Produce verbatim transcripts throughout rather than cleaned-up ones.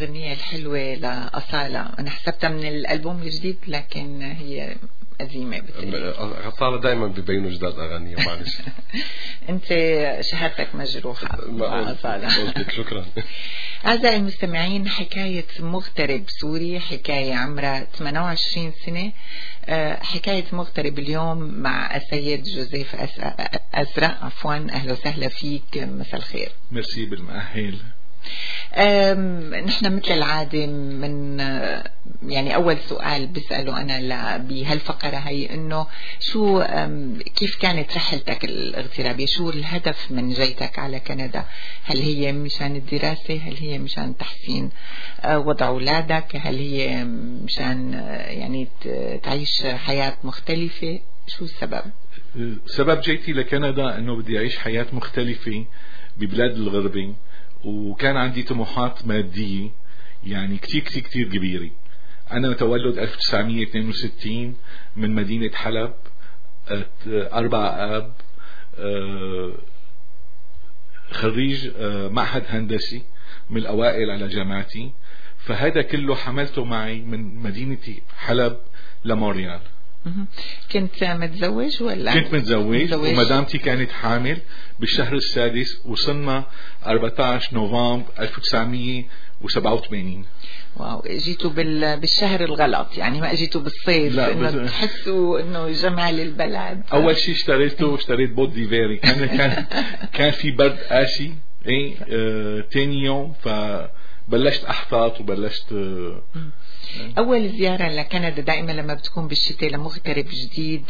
الغنية الحلوة لأصالة، أنا حسبتها من الألبوم الجديد لكن هي قديمة بتقولي. أصالة دائما ببينوا جداد أغاني معلش. أنت شهادتك مجروحة مع أصالة. شكرا. أعزائي المستمعين، حكاية مغترب سوري، حكاية عمرها ثمانية وعشرين سنة، حكاية مغترب اليوم مع السيد جوزيف أزرق. عفوا، أهلا وسهلا فيك، مساء الخير. ميرسي بالمؤهل. نحن مثل العادة من يعني أول سؤال بسأله أنا بهالفقرة هي إنه شو كيف كانت رحلتك الاغترابية؟ شو الهدف من جيتك على كندا؟ هل هي مشان الدراسة؟ هل هي مشان تحسين وضع أولادك؟ هل هي مشان يعني تعيش حياة مختلفة؟ شو السبب؟ سبب جيتي لكندا إنه بدي أعيش حياة مختلفة ببلاد الغربي، وكان عندي طموحات مادية يعني كتير كتير كتير كبيرة. أنا متولد ألف وتسعمية واثنين وستين من مدينة حلب، أربع آب، خريج معهد هندسي من الأوائل على جامعتي، فهذا كله حملته معي من مدينة حلب لمونريال. كنت متزوج ولا؟ كنت متزوج, متزوج. ومدامتي كانت حامل بالشهر السادس، وصلنا أربعة عشر نوفمبر ألف وتسعمية وسبعة وثمانين. واو، جيتوا بالشهر الغلط يعني، ما اجيتوا بالصيف انه بس... تحسوا انه جمال البلد. اول شيء اشتريته اشتريت بوت ديفيري، كان كان كان في برد قاسي. ايه اه تاني يوم فبلشت احتاط وبلشت اه أول زيارة لكندا دائما لما بتكون بالشتاء لمغترب جديد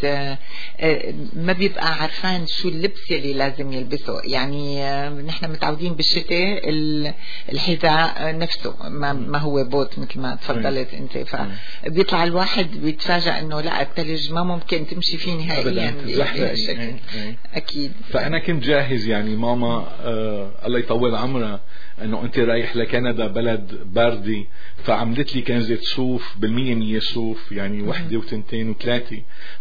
ما بيبقى عارفان شو اللبس اللي لازم يلبسه. يعني نحن متعودين بالشتاء الحذاء نفسه ما, ما هو بوت مثل ما تفضلت أنت، فبيطلع الواحد بيتفاجأ إنه لا، الثلج ما ممكن تمشي فيه نهائيا بهالشكل. أكيد. فأنا كنت جاهز يعني. ماما آه الله يطول عمرها إنه أنت رايح لكندا بلد باردي، فعملت لي كنزة صوف بالمية مية صوف يعني وحدة وتنتين وثلاثة.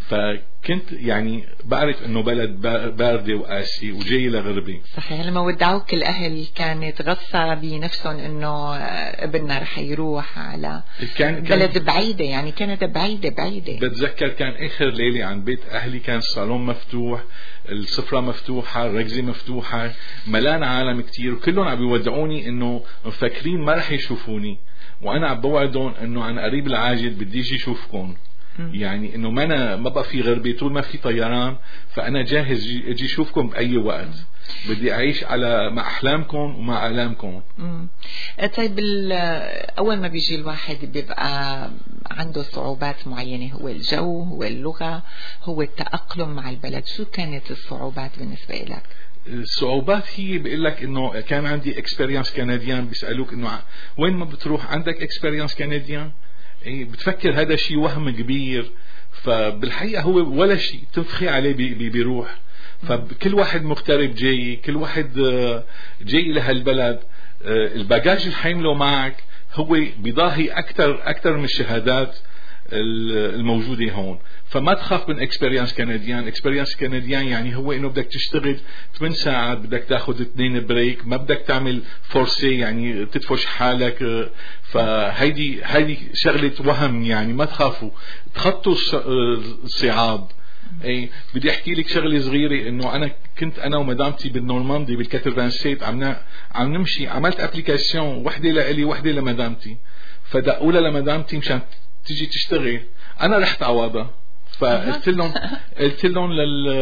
فكنت يعني بعرف انه بلد باردة وقاسي وجاي لغربي. صحيح. لما ودعوك الاهل كانت غصة بنفسهم انه ابننا رح يروح على كان بلد كان بعيدة، يعني كندا بعيدة بعيدة. بتذكر كان اخر ليلة عن بيت اهلي، كان الصالون مفتوح، السفرة مفتوحة، الركزة مفتوحة، ملان عالم كتير، وكلهم عم بيودعوني انه مفكرين ما رح يشوفوني، وانا عم بوعدهم انه عن قريب العاجل بدي اجي اشوفكم. يعني انه ما انا ما بقى في غربي طول ما في طيران، فانا جاهز اجي اشوفكم باي وقت. بدي اعيش على مع احلامكم ومع الامكم. طيب اول ما بيجي الواحد بيبقى عنده صعوبات معينة، هو الجو، هو اللغة، هو التأقلم مع البلد. شو كانت الصعوبات بالنسبة لك؟ الصعوبات هي بيقول لك انه كان عندي اكسبيرينس كنديان، بيسالوك انه وين ما بتروح عندك اكسبيرينس كنديان، ايه بتفكر هذا شيء وهم كبير، فبالحقيقه هو ولا شيء تنفخي عليه بي بي بيروح. فكل واحد مغترب جاي، كل واحد جاي لهالبلد، الباجاج اللي حيمله معك هو بيضاهي اكثر اكثر من الشهادات الموجودة هون. فما تخاف من اكسبيرينس كنديان. اكسبيرينس كنديان يعني هو انه بدك تشتغل ثمان ساعات، بدك تاخذ اثنين بريك، ما بدك تعمل فورسي يعني تدفش حالك. فهيدي هيدي شغلة وهم يعني، ما تخافوا، تخطوا الصعاب. اي بدي احكي لك شغله صغيره، انه انا كنت انا ومدامتي بالنورماندي بالكاترفانسيت عم عم نمشي، عملت ابليكاسيون وحده لإلي وحده لمدامتي، فدقوا لها لمدامتي مشان تيجي تشتغل. انا رحت عوضة، فقلت لهم قلت لهم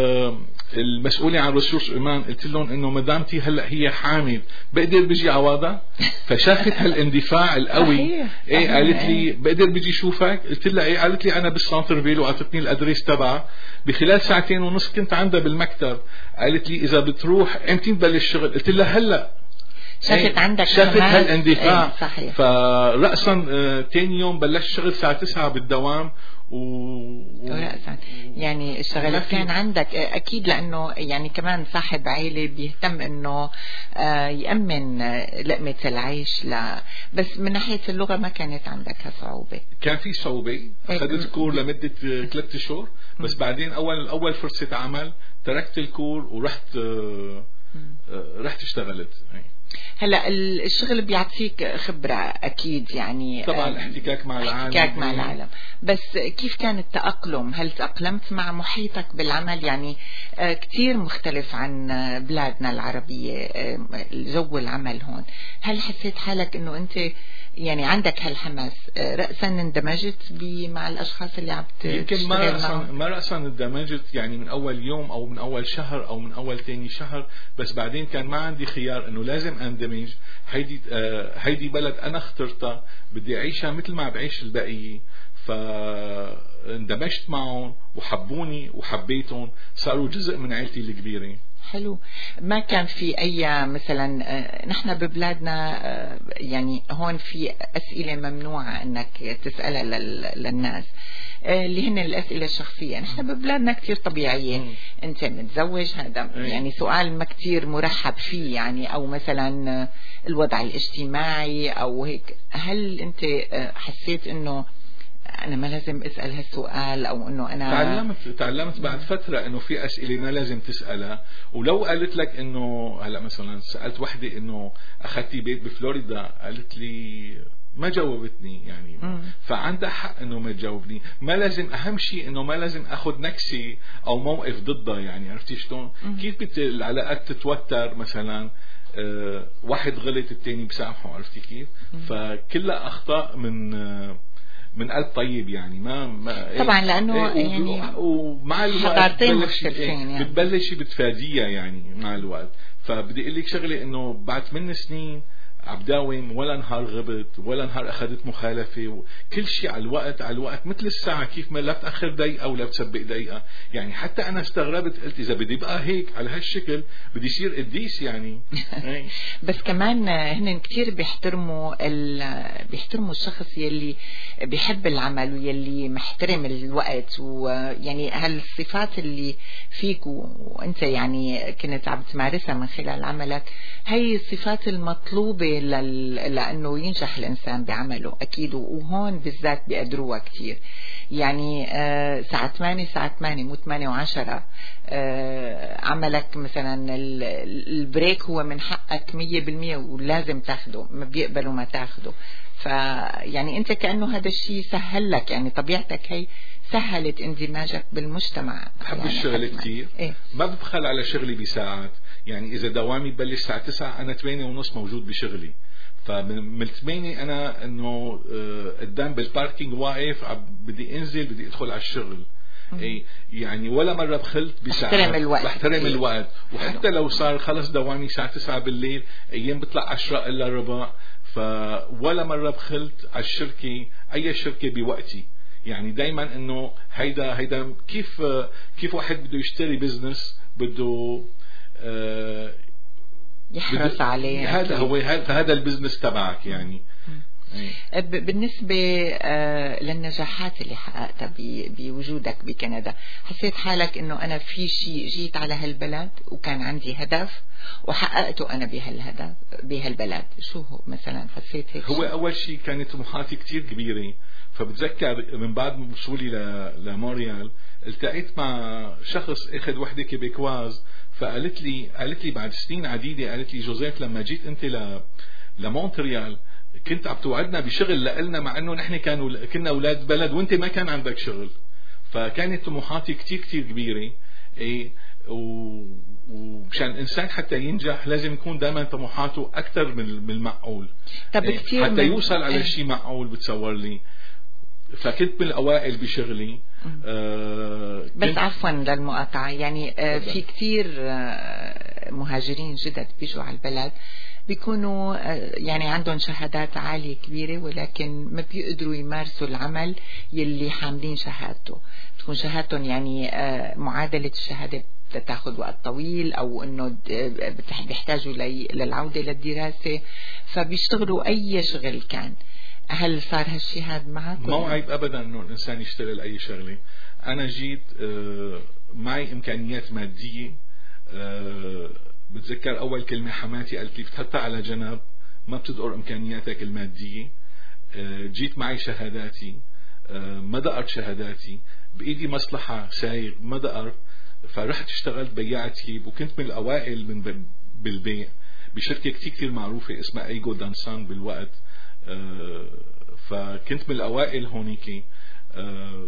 للمسؤولة عن ريسورس ايمان، قلت لهم انه مدامتي هلا هي حامل، بقدر بيجي عوضة؟ فشافت هالاندفاع القوي. ايه قالت لي بقدر بيجي شوفك؟ قلت لها ايه. قالت لي انا بالسنتر فيل، وعطتني الادريس تبعها. بخلال ساعتين ونص كنت عندها بالمكتب. قالت لي اذا بتروح امتى نبلش شغل؟ قلت لها هلا. شافت عندك شافت هالاندفاع. ايه فرأسا اه تاني يوم بلشت شغل الساعة تسعة بالدوام و... ورأسا يعني الشغلات كان عندك اكيد، لانه يعني كمان صاحب عائلة بيهتم انه اه يأمن لقمة العيش. لا بس من ناحية اللغة ما كانت عندك صعوبة؟ كان في صعوبة. اخذت كور لمدة ثلاثة شهور، بس بعدين اول اول فرصة عمل تركت الكور ورحت اه رحت اشتغلت. هلا الشغل بيعطيك خبرة أكيد يعني طبعا الاحتكاك مع العالم احتكاك مع العالم، بس كيف كان التأقلم؟ هل تأقلمت مع محيطك بالعمل؟ يعني كتير مختلف عن بلادنا العربية جو العمل هون. هل حسيت حالك إنه أنت يعني عندك هالحماس رأسا اندمجت مع الأشخاص اللي عم يمكن ما تشتغل رأسا معهم؟ ما رأسا اندمجت يعني من أول يوم أو من أول شهر أو من أول تاني شهر، بس بعدين كان ما عندي خيار إنه لازم أندمج. هيدي آه هيدي بلد أنا اخترتها، بدي أعيشها مثل ما بعيش البقية، فاندمجت معهم وحبوني وحبيتهم، صاروا جزء من عائلتي الكبيرة. حلو. ما كان في أي مثلا نحن ببلادنا يعني هون في أسئلة ممنوعة أنك تسألها للناس اللي هن الأسئلة الشخصية. نحن ببلادنا كتير طبيعية، م. أنت متزوج، هذا يعني سؤال ما كتير مرحب فيه يعني، أو مثلا الوضع الاجتماعي أو هيك. هل أنت حسيت أنه أنا ما لازم أسأل هالسؤال، أو إنه أنا تعلمت تعلمت بعد فترة إنه في أسئلة ما لازم تسألها؟ ولو قالت لك إنه هلا مثلا سألت وحدة إنه أخذتي بيت بفلوريدا، قالت لي ما جاوبتني يعني، م. فعندها حق إنه ما تجاوبني. ما لازم، أهم شيء إنه ما لازم أخذ نكسة أو موقف ضدها يعني. عرفتي شلون؟ كيف بت العلاقات تتوتر مثلا؟ أه واحد غلط التاني بسامحه، عرفتي كيف؟ م. فكلها أخطاء من أه من قلب طيب يعني. ما, ما طبعا لانه إيه يعني ومع الوقت يعني بتبلشي بتفاديها يعني مع الوقت. فبدي اقول لك شغله، انه بعد ثمان سنين عبداوم ولا نهار غبت ولا نهار اخذت مخالفه، كل شيء على الوقت على الوقت، مثل الساعه كيف ما لا بتاخر دقيقه ولا بتسبق دقيقه يعني. حتى انا استغربت، قلت اذا بدي بقى هيك على هالشكل بدي يصير قديس يعني. بس كمان هن كتير بيحترموا بيحترموا الشخص يلي بيحب العمل ويلي محترم الوقت، ويعني هالصفات اللي فيك وانت يعني كنت عم تمارسها من خلال عملك، هي الصفات المطلوبة لأنه ينجح الإنسان بعمله أكيد. وهون بالذات بيقدروها كتير يعني. آه ساعة ثمانية ساعة ثمانية مو ثمانية وعشرة. آه عملك مثلا البريك هو من حقك مية بالمية ولازم تاخده، ما بيقبلوا ما تاخده. فيعني أنت كأنه هذا الشيء سهل لك يعني، طبيعتك هي سهلت اندماجك بالمجتمع. بحب يعني الشغل كتير. إيه؟ ما ببخل على شغلي بساعات يعني. إذا دوامي ببلش الساعة تسعة أنا ثمانية ونص موجود بشغلي. فمن الثمانية أنا إنه قدام بالباركينج واقف، بدي أنزل بدي أدخل على الشغل. إيه يعني ولا مرة بخلت بساعات. بحترم الوقت. بحترم الوقت. وحتى لو صار خلص دوامي الساعة تسعة بالليل، أيام بطلع عشرة إلا ربع، فولا مرة بخلت على الشركة، أي شركة بوقتي يعني. دايما إنه هيدا هيدا كيف كيف واحد بده يشتري بزنس بده آه يحرص عليه. هذا هو هذا البزنس تبعك يعني. بالنسبة للنجاحات اللي حققتها بوجودك بكندا، حسيت حالك انه انا في شيء جيت على هالبلد وكان عندي هدف وحققته انا بهالهدف بهالبلد؟ شو هو مثلا حسيت هيك؟ هو اول شيء كانت طموحاتي كتير كبيرة. فبتذكر من بعد وصولي لمونريال التقيت مع شخص اخذ وحدة كيبيكواز، فقالت لي قالت لي بعد سنين عديدة، قالت لي جوزيف لما جيت انت ل لمونتريال كنت عم توعدنا بشغل لنا، مع انه نحن كانوا كنا اولاد بلد وانت ما كان عندك شغل. فكانت طموحاتي كتير كتير كبيرة. ايه ومشان الانسان حتى ينجح لازم يكون دائما طموحاته اكثر من المعقول. طب إيه كتير حتى من... يوصل على إيه؟ شيء معقول بتصور لي. فكنت من الاوائل بشغلي. آه بس عفوا للمقاطعة يعني آه في كتير آه مهاجرين جدد بيجوا على البلد بيكونوا يعني عندهم شهادات عالية كبيرة، ولكن ما بيقدروا يمارسوا العمل يلي حاملين شهادته. تكون شهادتهم يعني معادلة الشهادة بتاخذ وقت طويل، أو إنه بيحتاجوا للعودة للدراسة، فبيشتغلوا أي شغل كان. هل صار هالشي هذا معك؟ مو عيب أبدا إنه الإنسان يشتغل أي شغلة. أنا جيت معي إمكانيات مادية. بتذكر أول كلمة حماتي قالت لي بتحطها على جنب، ما بتدقر إمكانياتك المادية. جيت معي شهاداتي، ما دقرت شهاداتي، بإيدي مصلحة سايق ما دقرت. فرحت اشتغلت بياع تيب وكنت من الأوائل من بالبيع. بشركة كتير كتير معروفة اسمها ايجو دانسان بالوقت. آه فكنت من الاوائل هونيكي. آه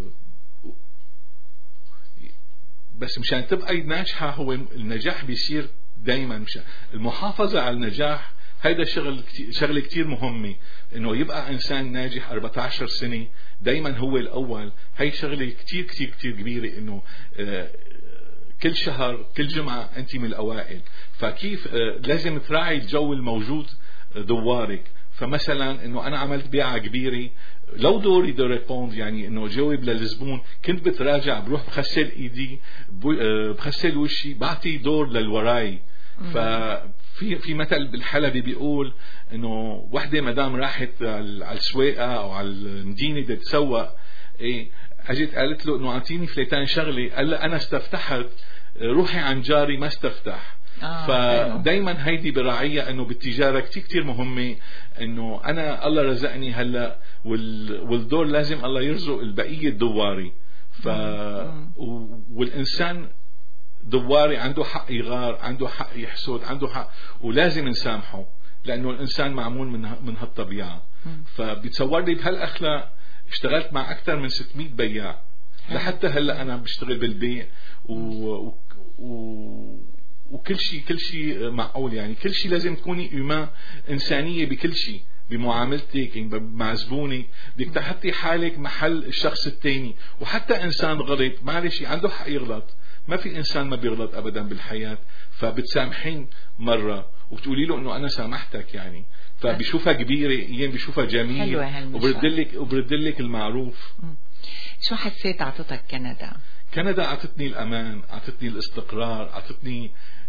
بس مشان تبقى ناجحة هو النجاح بيصير دايما مشان المحافظة على النجاح. هيدا شغل شغله كتير مهمة، انه يبقى انسان ناجح أربعة عشر سنة دايما هو الاول. هي شغله كتير كتير كتير كبيرة، انه آه كل شهر كل جمعة انت من الاوائل. فكيف آه لازم تراعي الجو الموجود دوارك. فمثلا انه انا عملت بيعة كبيرة، لو دوري دو ريبوند يعني انه جاوب للزبون، كنت بتراجع بروح بغسل ايدي بغسل وشي بعطي دور للوراي. ففي في مثل بالحلبي بيقول انه وحده مدام راحت على السواقه او على المدينه بدها تسوق، ايه اجت قالت له انه اعطيني فليتان شغله، قال لها انا استفتحت، روحي عن جاري ما استفتح. آه فدايما هيدي براعية انه بالتجارة كتير كتير مهمة، انه انا الله رزقني هلا والدور لازم الله يرزق البقية الدواري. ف والانسان دواري عنده حق يغار، عنده حق يحسد، عنده حق، ولازم نسامحه لانه الانسان معمول من من هالطبيعة. فبتصور لي بهالاخلاق اشتغلت مع اكثر من ستمية بياع لحتى هلا انا بشتغل بالبيع و, و... و... وكل شيء كل شيء معقول. يعني كل شيء لازم تكوني إيمان إنسانية بكل شيء، بمعاملتك مع زبونك، بدك تحطي حالك محل الشخص التاني. وحتى إنسان غلط معلش عنده حق يغلط، ما في إنسان ما بيغلط أبدا بالحياة. فبتسامحين مرة وبتقولي له إنه أنا سامحتك، يعني فبيشوفها كبيرة، أيام بيشوفها جميل، وبردلك وبردلك المعروف. شو حسيت عطتك كندا؟ كندا عطتني الأمان، عطتني الاستقرار، عطتني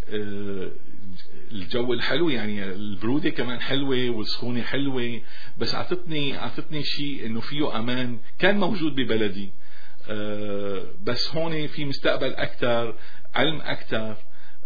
الجو الحلو، يعني البرودة كمان حلوة والسخونة حلوة، بس عطتني عطتني شيء إنه فيه أمان كان موجود ببلدي. بس هون في مستقبل أكتر، علم أكتر.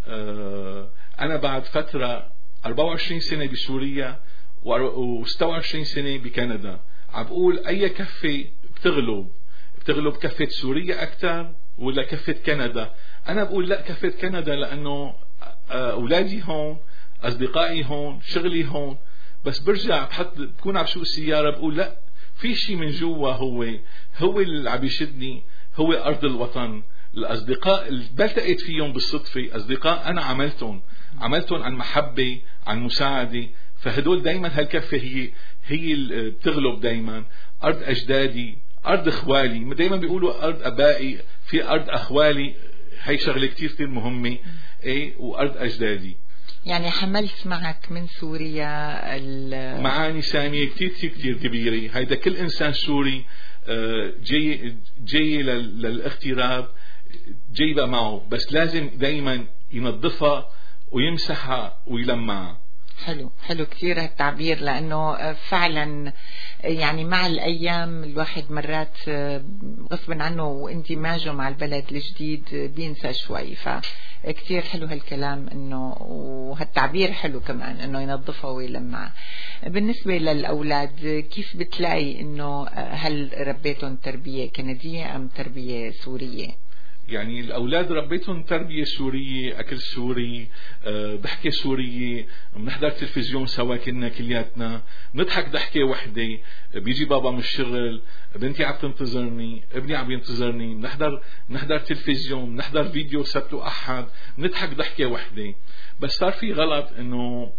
أنا بعد فترة أربعة وعشرين سنة بسوريا وستة وعشرين سنة بكندا، عم بقول أي كفة بتغلب بتغلب كفة سوريا أكتر ولا كفة كندا؟ أنا بقول لا، كفة كندا، لأنه أولادي هون، أصدقائي هون، شغلي هون. بس برجع بحط بكون عم بسوق السيارة بقول لا، في شيء من جوا هو هو اللي عم يشدني، هو أرض الوطن. الأصدقاء اللي بلتقيت فيهم بالصدفة أصدقاء أنا عملتهم عملتهم عن محبة، عن مساعدة. فهدول دايما هالكفة هي هي اللي بتغلب دايما. أرض أجدادي، أرض أخوالي، دايما بيقولوا أرض أبائي، في أرض أخوالي، هي شغلة كتير كتير مهمة. إيه، وأرض أجدادي. يعني حملت معك من سوريا معاني سامية كتير كتير كتير كبيرة. هيدا كل إنسان سوري جاي جاي للاغتراب جايبها معه، بس لازم دايما ينظفها ويمسحها ويلمعها. حلو حلو كتير هالتعبير، لأنه فعلا يعني مع الأيام الواحد مرات غصبا عنه واندماجه مع البلد الجديد بينسى شوي. فكتير حلو هالكلام، إنه وهالتعبير حلو كمان، إنه ينظفها ويلمعها. بالنسبة للأولاد كيف بتلاقي إنه هل ربيتهم تربية كندية أم تربية سورية؟ يعني الأولاد ربيتهم تربية سورية، أكل سوري، أه ضحكة سورية، بنحضر تلفزيون سوا كنا كلياتنا، نضحك ضحكة وحدة، بيجي بابا من الشغل، بنتي عم تنتظرني، ابني عم ينتظرني، بنحضر بنحضر تلفزيون، بنحضر فيديو سبت وأحد، نضحك ضحكة وحدة. بس صار في غلط، إنه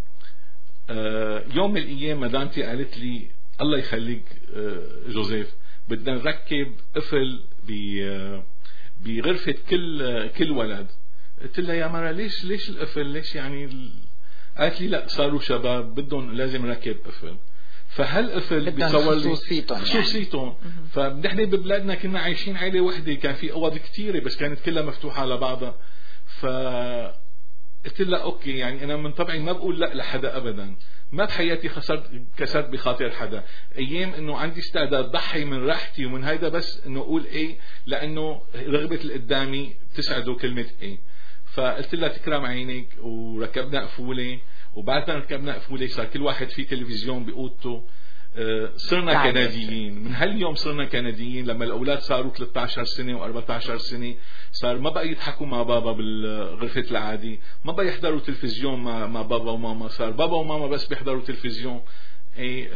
أه يوم من الأيام مدامتي قالت لي الله يخليك أه جوزيف، بدنا نركب قفل ب أه بغرفة كل كل ولد. قلت لها يا مرة ليش ليش القفل، ليش يعني ال... قالت لي لا، صاروا شباب بدهم لازم ركب قفل. فهالقفل بيصور لي خصوصيتهم خصوصيتهم يعني. فنحن ببلادنا كنا عايشين عائلة وحدة، كان في اوض كتيرة بس كانت كلها مفتوحة على بعضها. ف قلت لها اوكي، يعني انا من طبعي ما بقول لا لحدا ابدا، ما بحياتي خسرت كسرت بخاطر حدا. ايام انه عندي استعداد ضحي من راحتي ومن هيدا، بس انه اقول ايه، لانه رغبة اللي قدامي تسعده كلمة ايه. فقلت لها تكرم عينك، وركبنا قفولة، وبعد ما ركبنا قفولة صار كل واحد في تلفزيون بأوضته. صرنا كنديين. من هاليوم صرنا كنديين. لما الأولاد صاروا ثلاثة عشر سنة وأربعة عشر سنة صار ما بقى يضحكوا مع بابا بالغرفة العادي، ما بقى يحضروا تلفزيون مع, مع بابا وماما، صار بابا وماما بس بيحضروا تلفزيون. اي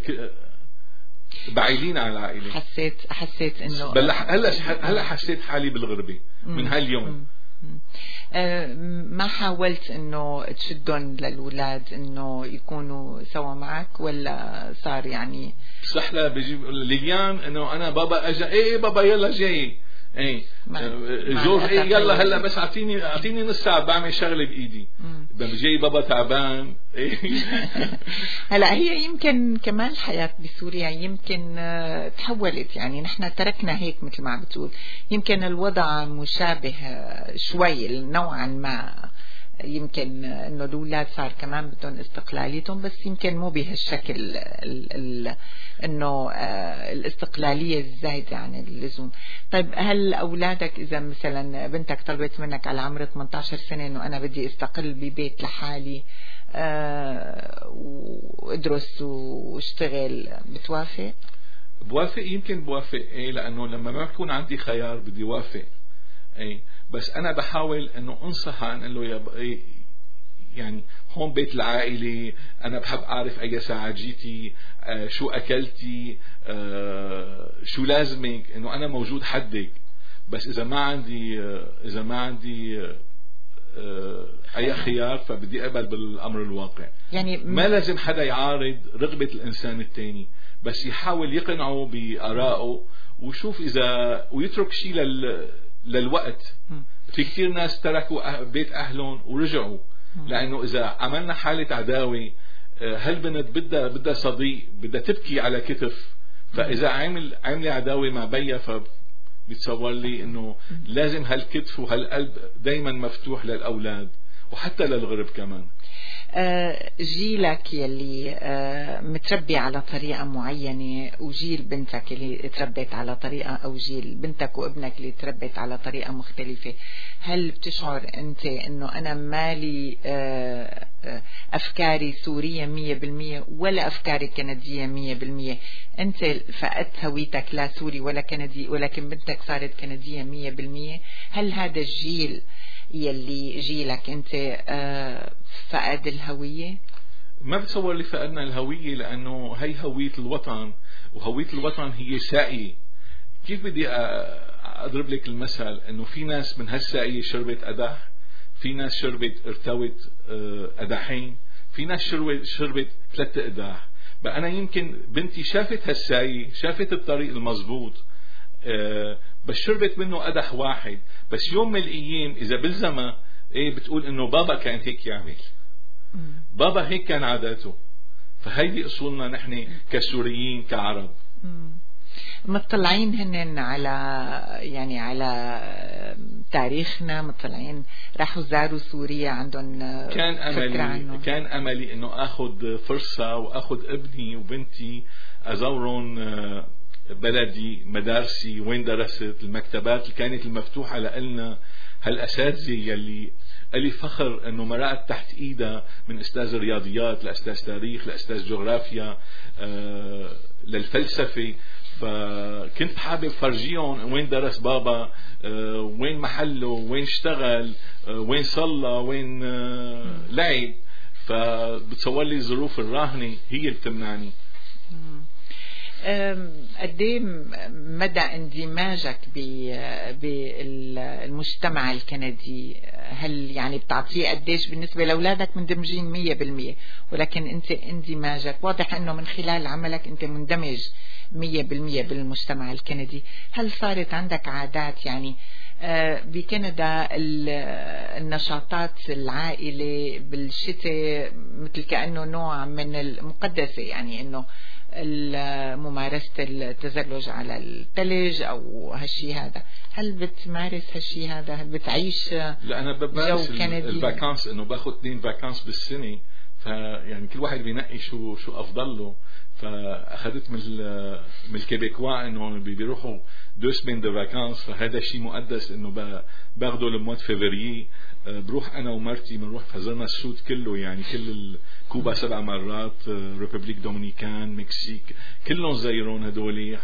بعيدين عن العائلة. حسيت حسيت انه هلا هلا حسيت حالي بالغربة من هاليوم. أه ما حاولت انه تشدهم للولاد انه يكونوا سوا معك، ولا صار يعني سحلة بيجيب ليليان انه انا بابا اجا ايه بابا يلا جاي ايه جورج ايه يلا هلا بس اعطيني اعطيني نص ساعه بعمل شغله بايدي. جاي بابا تعبان ايه. هلا هي يمكن كمان الحياه بسوريا يمكن تحولت، يعني نحن تركنا هيك مثل ما عم بتقول، يمكن الوضع مشابه شوي نوعا ما، يمكن انه الاولاد صار كمان بدهم استقلاليتهم، بس يمكن مو بهالشكل ال ال انه آه الاستقلاليه الزايده عن اللزوم. طيب هل اولادك اذا مثلا بنتك طلبت منك على عمر ثمانية عشر سنه انه انا بدي استقل ببيت لحالي آه وادرس واشتغل، بتوافق؟ بوافق، يمكن بوافق ايه، لانه لما ما بكون عندي خيار بدي وافق ايه، بس انا بحاول انه انصح عن انه يا يعني هون بيت العائلة، انا بحب اعرف اي ساعة جيتي، آه شو اكلتي، آه شو لازمك، انه انا موجود حدك. بس اذا ما عندي آه اذا ما عندي آه آه اي خيار فبدي اقبل بالامر الواقع. يعني ما لازم حدا يعارض رغبة الانسان الثاني، بس يحاول يقنعه بآرائه وشوف اذا ويترك شيء لل للوقت. في كثير ناس تركوا بيت أهلهم ورجعوا، لأنه إذا عملنا حالة عداوة هالبنت بدها بدها صديق، بدها تبكي على كتف، فإذا عمل عمل عداوة مع بيها فبتصور لي إنه لازم هالكتف وهالقلب دايما مفتوح للأولاد وحتى للغرب كمان. جيلك يلي متربي على طريقة معينة وجيل بنتك اللي تربيت على طريقة، أو جيل بنتك وابنك اللي تربيت على طريقة مختلفة، هل بتشعر أنت أنه أنا مالي أفكاري سورية مية بالمية ولا أفكاري كندية مية بالمية؟ أنت فقدت هويتك لا سوري ولا كندي، ولكن بنتك صارت كندية مية بالمية. هل هذا الجيل يلي جيلك أنت فقد الهوية؟ ما بتصور لي فقدنا الهوية، لأنه هي هوية الوطن، وهوية الوطن هي ساقية. كيف بدي أضرب لك المثل؟ أنه في ناس من هالساقية شربت قدح، في ناس شربت ارتوت قدحين، في ناس شربت شربت ثلاث قداح. بقى أنا يمكن بنتي شافت هالساقية، شافت الطريق المضبوط، بس شربت منه قدح واحد. بس يوم من الأيام إذا بلزمها إيه بتقول إنه بابا كان هيك يعمل، بابا هيك كان عاداته. فهيدي أصولنا نحن كسوريين كعرب. مطلعين هن على يعني على تاريخنا، مطلعين راحوا زاروا سوريا، عندهم كان أملي كان أملي إنه أخذ فرصة وأخذ ابني وبنتي أزورهم بلدي، مدارسي وين درست، المكتبات اللي كانت المفتوحة لنا، هالأساتذة يلي لي فخر انه مرقت تحت ايدها، من استاذ رياضيات لاستاذ تاريخ لاستاذ جغرافيا آه للفلسفة. فكنت حابب فرجيهم وين درس بابا، آه وين محله، وين اشتغل، آه وين صلى، وين آه لعب. فبتصور لي الظروف الراهنة هي اللي بتمنعني. قديه مدى اندماجك بالمجتمع الكندي؟ هل يعني بتعطيه قديش بالنسبة لأولادك مندمجين مية بالمية، ولكن انت اندماجك واضح انه من خلال عملك انت مندمج مية بالمية بالمجتمع الكندي. هل صارت عندك عادات يعني بكندا النشاطات العائلة بالشتاء مثل كأنه نوع من المقدسة، يعني انه ممارسة التزلج على الثلج أو هالشي هذا، هل بتمارس هالشي هذا؟ هل بتعيش لا أنا بمارس الفاكانس، إنه باخد اثنين فاكانس بالسنة، فيعني كل واحد بينقي شو شو أفضل له. فأخذت من من الكيبيكوا إنه بيروحوا دو سمين دو فاكانس، فهذا شيء مقدس إنه باخده لموت فيفريي بروح انا ومرتي بنروح فزرنا السود كله يعني كل كوبا سبع مرات، ريبوبليك دومينيكان، مكسيك، كلهم زيرون هدول،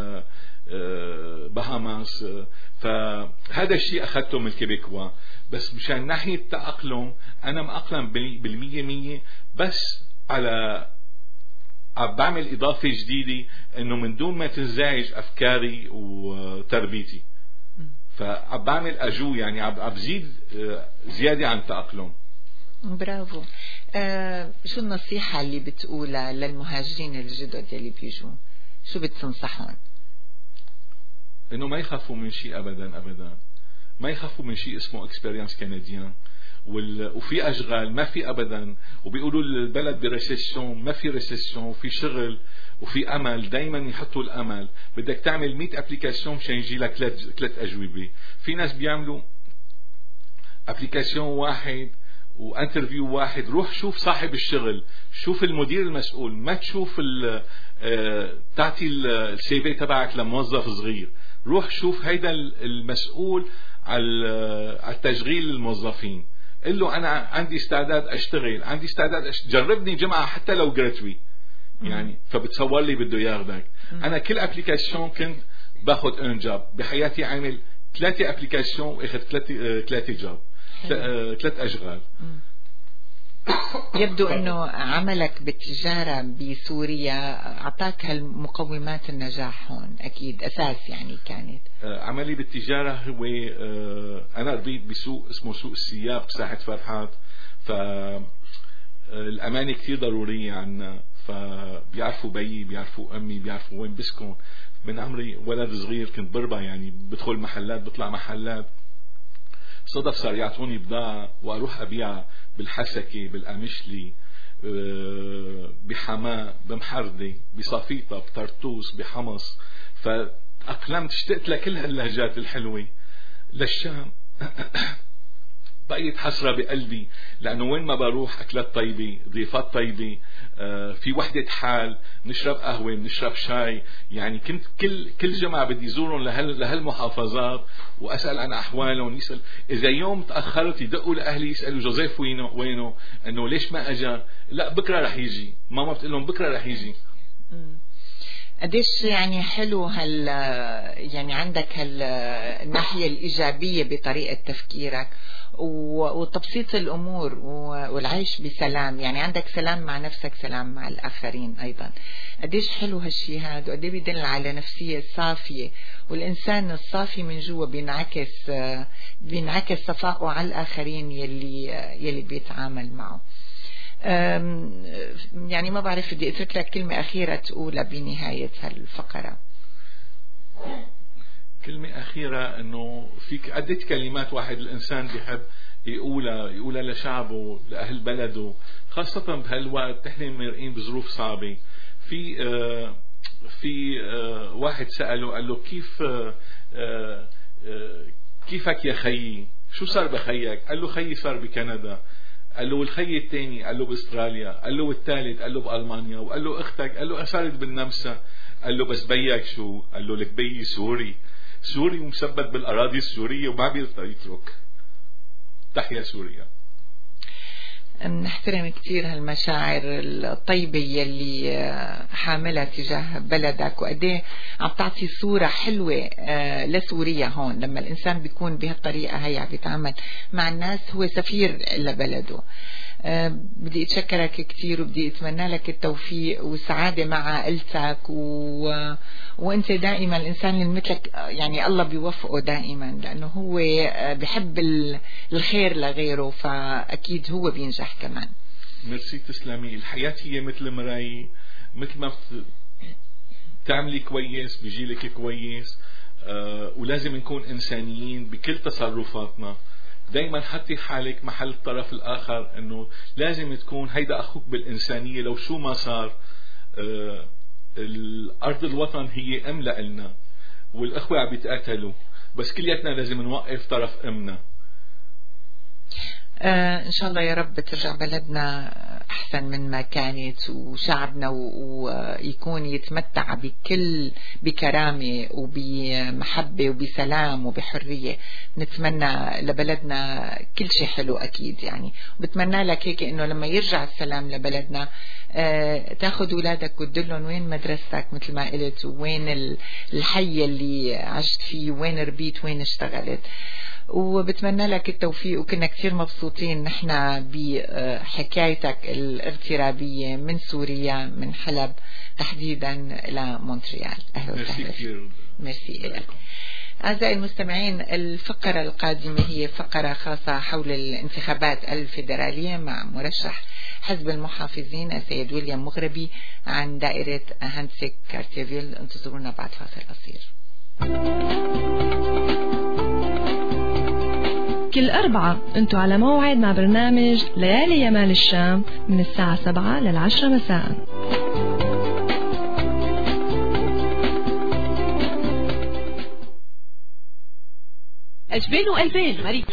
بهاماس. فهذا الشيء اخذته من الكيبيكوا. بس مشان ناحية التأقلم انا مأقلم بالمية مية، بس على عم بعمل اضافة جديدة انه من دون ما تنزعج افكاري وتربيتي. فعم بعمل اجو يعني عم بزيد زيادة عن التأقلم. برافو. آه شو النصيحة اللي بتقولها للمهاجرين الجدد اللي بيجوا؟ شو بتنصحهم؟ انه ما يخافوا من شيء ابدا ابدا، ما يخافوا من شيء اسمه اكسبيرينس كنديان. وفي اشغال ما في ابدا، وبيقولوا البلد بريسيسيون، ما في ريسيسيون، وفي شغل وفي امل. دايما يحطوا الامل. بدك تعمل مية ابليكاسيون مشان يجي لك ثلاث ثلاث اجوبه. في ناس بيعملوا ابليكاسيون واحد وانترفيو واحد. روح شوف صاحب الشغل، شوف المدير المسؤول، ما تشوف تعطي السي في تبعك لموظف صغير. روح شوف هيدا المسؤول على تشغيل الموظفين. قل له انا عندي استعداد اشتغل، عندي استعداد أشتغل. جربني جمعة حتى لو جراتوي يعني. فبتصور لي بده ياخذك. انا كل ابليكاسيون كنت باخذ ان جاب بحياتي، عامل ثلاثة ابليكاسيون واخذ ثلاثة ثلاثة جاب، ثلاث اشغال. يبدو انه عملك بالتجارة بسوريا اعطاك هالمقومات النجاح هون، اكيد اساس يعني كانت. عملي بالتجارة هو انا ربيت بسوق اسمه سوق السياق بساحة فرحات. فالامانة كتير ضرورية عنا. فبيعرفوا بيي، بيعرفوا امي، بيعرفوا وين بسكن. من عمري ولد صغير كنت بربع يعني، بدخل محلات بطلع محلات. صدف صار يعطوني بضاعة واروح ابيعها بالحسكة، بالقمشلي، بحماة، بمحردة، بصفيطة، بطرطوس، بحمص. فأقلمت، اشتقت لكل هاللهجات الحلوة. للشام بقيت حسرة بقلبي، لأنه وين ما بروح أكلات طيبة، ضيفات طيبة، في وحدة حال، نشرب قهوة، نشرب شاي. يعني كنت كل كل جمعة بدي زورهم لهال لهالمحافظات وأسأل عن أحوالهم. يسأل إذا يوم تأخرت يدقوا لأهلي يسألوا جوزيف وينه وينه إنه ليش ما أجا. لا بكرة رح يجي. ماما بتقول لهم بكرة رح يجي. قديش يعني حلو هال يعني عندك هالناحية الإيجابية بطريقة تفكيرك وتبسيط الأمور والعيش بسلام. يعني عندك سلام مع نفسك، سلام مع الآخرين أيضا. قديش حلو هالشي هذا، وقديه بيدل على نفسية صافية. والإنسان الصافي من جوا بينعكس بينعكس صفاءه على الآخرين يلي يلي بيتعامل معه. يعني ما بعرف، بدي اترك لك كلمة أخيرة تقولها بنهاية هالفقرة. كلمة أخيرة إنه فيك عدة كلمات واحد الإنسان بيحب يقولها يقولها لشعبه، لأهل بلده، خاصة بهالوقت نحن مرقين بظروف صعبة. في آه في آه واحد سأله قال له كيف آه آه كيفك يا خيي؟ شو صار بخيك؟ قال له خيي صار بكندا. قال له والخي الثاني؟ قال له باستراليا. قال له والثالث؟ قال له بالمانيا. وقال له اختك؟ قال له صارت بالنمسا. قال له بس بيك شو؟ قال له لك بيي سوري، سوري ومثبت بالاراضي السوريه وما بيقدر يترك. تحيا سوريا. نحترم كتير هالمشاعر الطيبة يلي حاملها تجاه بلدك، وقديه عم تعطي صورة حلوة لسوريا هون. لما الإنسان بيكون بهالطريقة هي عم بيتعامل مع الناس، هو سفير لبلده. بدي أتشكرك كتير، وبدي أتمنى لك التوفيق والسعادة مع عائلتك، و... وأنت دائما الإنسان اللي مثلك يعني الله بيوفقه دائما، لأنه هو بحب الخير لغيره، فأكيد هو بينجح كمان. ميرسي، تسلمي. الحياة هي مثل مراية، مثل ما تعملي كويس بيجيلك كويس. أه ولازم نكون إنسانيين بكل تصرفاتنا. دايما حطي حالك محل الطرف الآخر، انه لازم تكون هيدا اخوك بالإنسانية لو شو ما صار. آه الارض الوطن هي ام لنا، والاخوة عم بيتقاتلوا، بس كلياتنا لازم نوقف طرف امنا. آه ان شاء الله يا رب ترجع بلدنا أحسن من ما كانت، وشعبنا ويكون يتمتع بكل بكرامة وبمحبة وبسلام وبحرية. نتمنى لبلدنا كل شيء حلو أكيد يعني. بتمنى لك هيك إنه لما يرجع السلام لبلدنا آه تاخد أولادك وتدلهم وين مدرستك مثل ما قلت، وين الحي اللي عشت فيه، وين ربيت، وين اشتغلت. وبتمنى لك التوفيق، وكنا كثير مبسوطين نحن بحكايتك الاغترابية من سوريا، من حلب تحديدا إلى مونتريال. أهلا وسهلا. ميرسي لك. أعزائي المستمعين، الفقرة القادمة هي فقرة خاصة حول الانتخابات الفيدرالية مع مرشح حزب المحافظين السيد ويليام مغربي عن دائرة هانسيك كارتيفيل. انتظرونا بعد فاصل قصير. كل أربعة أنتوا على موعد مع برنامج ليالي يمال الشام من الساعة سبعة للعشرة مساء. ألفين وألفين